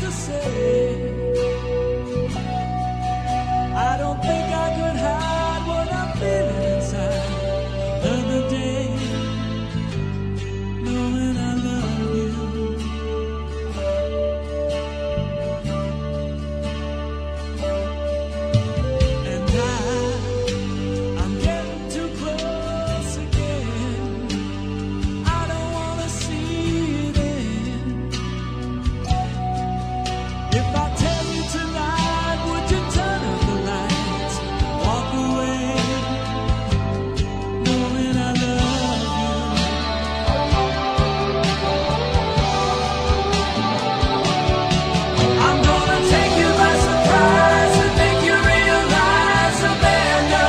to say. I don't think I could hide what I'm feeling inside. Another day, knowing I love you. And I'm getting too close again. I don't wanna see it end. If I tell you tonight, would you turn on the lights, walk away, knowing I love you? I'm gonna take you by surprise and make you realize, Amanda.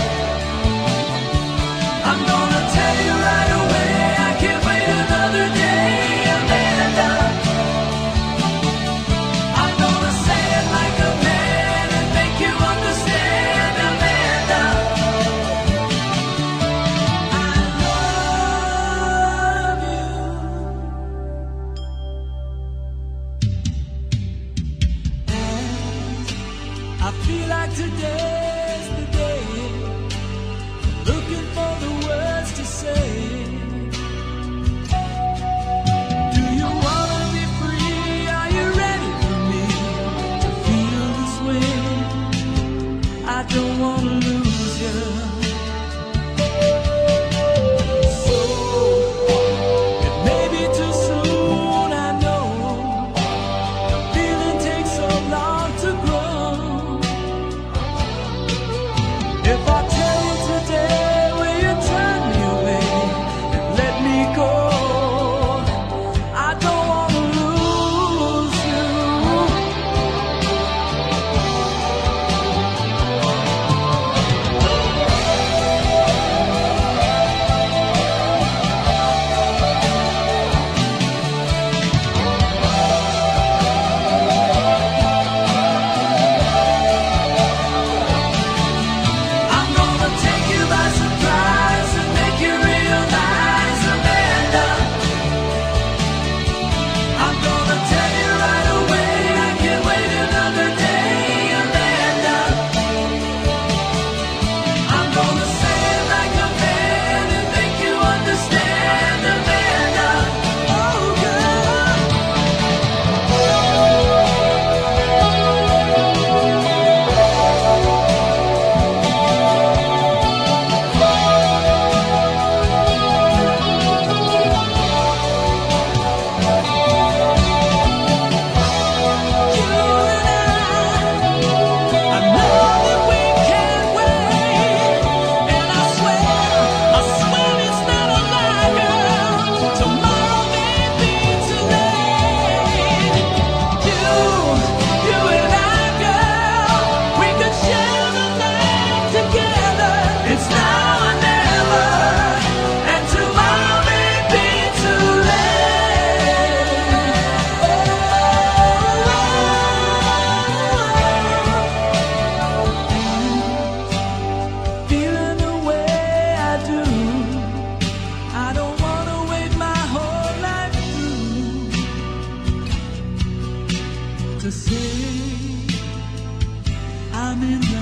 I'm gonna tell you right away, I can't wait another day, Amanda. I'm gonna say it like a man and make you understand, Amanda. I love you. I feel like today's the day, looking for the words to say. Do you wanna be free? Are you ready for me to feel this way? I don't wanna lose you. So it may be too soon, I know. The feeling takes so long to grow. If I tell you today, will you turn me away and let me go? I don't wanna lose you. I'm gonna take you by surprise and make you realize, Amanda. I'm gonna tell you right away, I can't wait another day, Amanda. I'm gonna say it like a man and make you understand, Amanda. Oh, girl. You and I know that we can't wait, and I swear it's not a lie, girl. Tomorrow may be too late. You and I, girl, we could share the night together. It's now or never, and tomorrow may be too late. Feeling the way I do, I don't wanna wait my whole life through to say I'm in